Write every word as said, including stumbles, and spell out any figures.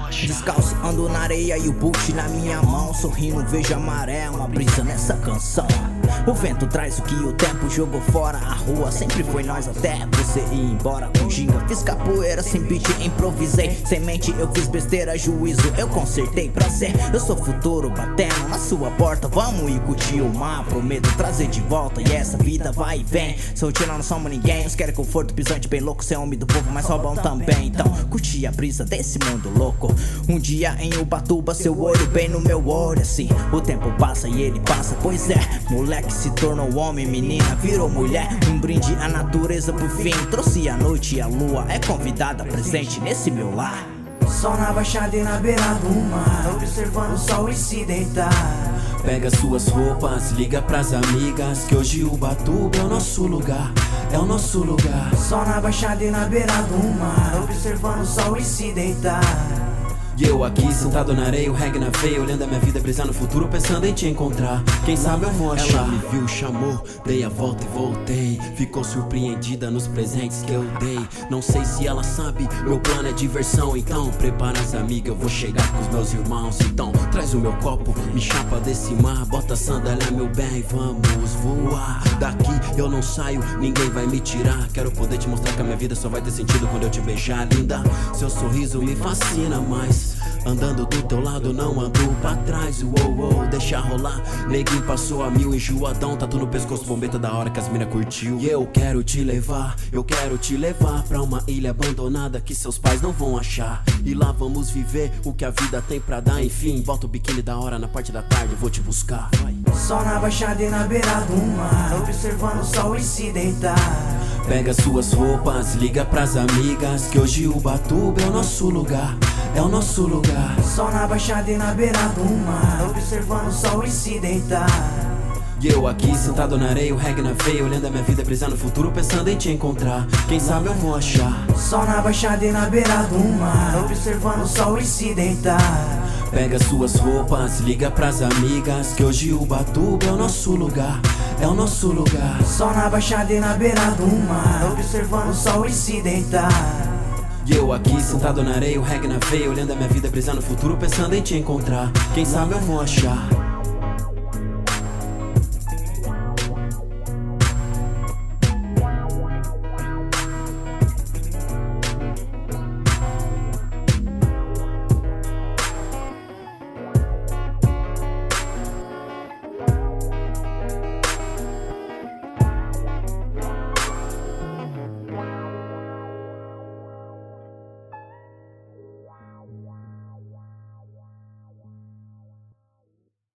Descalço, ando na areia e o boot na minha mão. Sorrindo, vejo a maré, uma brisa nessa canção. O vento traz o que o tempo jogou fora. A rua sempre foi nós até você ir embora com ginga. Fiz capoeira sem beat, improvisei. Sem mente eu fiz besteira, juízo eu consertei pra ser. Eu sou futuro batendo na sua porta. Vamos ir curtir o mar, prometo trazer de volta. E essa vida vai e vem. Sou tiro, não somos ninguém. Uns querem conforto, pisante bem louco. Cê é homem do povo, mas roubam também. Então curti a brisa desse mundo louco. Um dia em Ubatuba, seu olho bem no meu olho assim. O tempo passa e ele passa, pois é. Moleque se tornou homem, menina virou mulher. Um brinde à natureza por fim. Trouxe a noite e a lua é convidada presente nesse meu lar. Sol na baixada e na beira do mar, observando o sol e se deitar. Pega suas roupas, liga pras amigas, que hoje Ubatuba é o nosso lugar, é o nosso lugar. Sol na baixada e na beira do mar, observando o sol e se deitar. E eu aqui sentado na areia, o reggae na veia, olhando a minha vida, brisar no futuro, pensando em te encontrar. Quem sabe eu vou achar. Ela me viu, chamou, dei a volta e voltei. Ficou surpreendida nos presentes que eu dei. Não sei se ela sabe, meu plano é diversão. Então prepara as amigas, eu vou chegar com os meus irmãos. Então traz o meu copo, me chapa desse mar. Bota a sandália, meu bem, vamos voar. Daqui eu não saio, ninguém vai me tirar. Quero poder te mostrar que a minha vida só vai ter sentido quando eu te beijar, linda. Seu sorriso me fascina mais. Andando do teu lado, não ando pra trás. Uou, uou, deixa rolar. Neguinho passou a mil, enjoadão, tatu no pescoço, bombeta da hora que as mina curtiu. E eu quero te levar, eu quero te levar pra uma ilha abandonada que seus pais não vão achar. E lá vamos viver o que a vida tem pra dar. Enfim, bota o biquíni da hora na parte da tarde, vou te buscar. Vai. Sol na baixada e na beira do mar, observando o sol e se deitar. Pega suas roupas, liga pras amigas, que hoje Ubatuba é o nosso lugar, é o nosso lugar. Sol na baixada e na beira do mar, observando o sol e se deitar. E eu aqui sentado na areia, o reggae na veia, olhando a minha vida, brisar no futuro, pensando em te encontrar. Quem sabe eu vou achar. Sol na baixada e na beira do mar, observando o sol e se deitar. Pega suas roupas, liga pras amigas, que hoje Ubatuba é o nosso lugar, é o nosso lugar. Sol na baixada e na beira do mar, observando o sol e se deitar. E eu aqui sentado na areia, o reggae na veia, olhando a minha vida, brisar no futuro, pensando em te encontrar. Quem sabe eu vou achar.